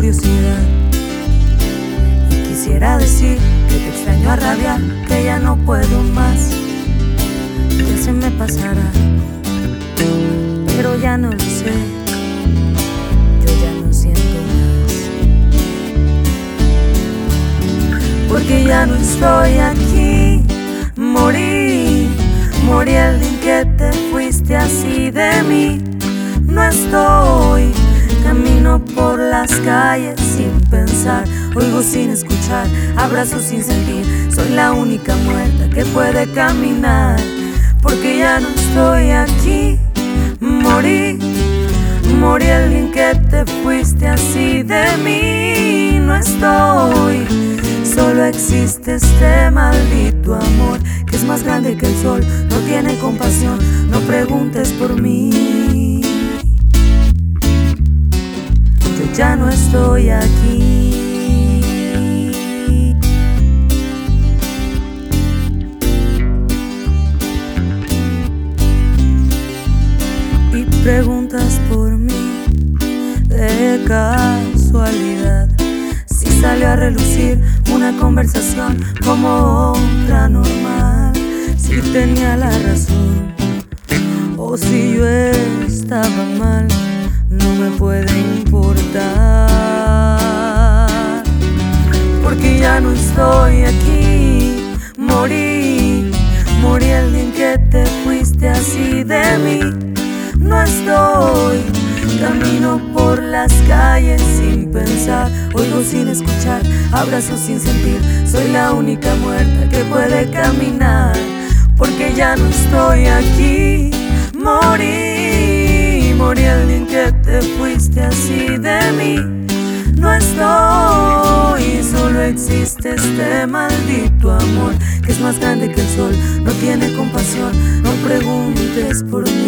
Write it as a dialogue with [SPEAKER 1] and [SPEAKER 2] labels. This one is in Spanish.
[SPEAKER 1] curiosidad. Y quisiera decir que te extraño a rabiar, que ya no puedo más, que se me pasará, pero ya no lo sé, yo ya no siento más, porque ya no estoy aquí. Morí el día en que te fuiste así de mí. No estoy, camino por las calles sin pensar, oigo sin escuchar, abrazo sin sentir. Soy la única muerta que puede caminar, porque ya no estoy aquí. Morí el día en que te fuiste así de mí. No estoy, solo existe este maldito amor que es más grande que el sol, no tiene compasión, no preguntes por mí. Yo ya no estoy aquí. Y preguntas por mí de casualidad, si salió a relucir una conversación como otra normal, si tenía la razón o si yo estaba mal, no me puede importar, porque ya no estoy aquí. Morí el día en que te fuiste así de mí. No estoy, camino por las calles sin pensar, oigo sin escuchar, abrazo sin sentir. Soy la única muerta que puede caminar, porque ya no estoy aquí. Morí el día en que te fuiste así de mí. No estoy, solo existe este maldito amor que es más grande que el sol, no tiene compasión, no preguntes por mí.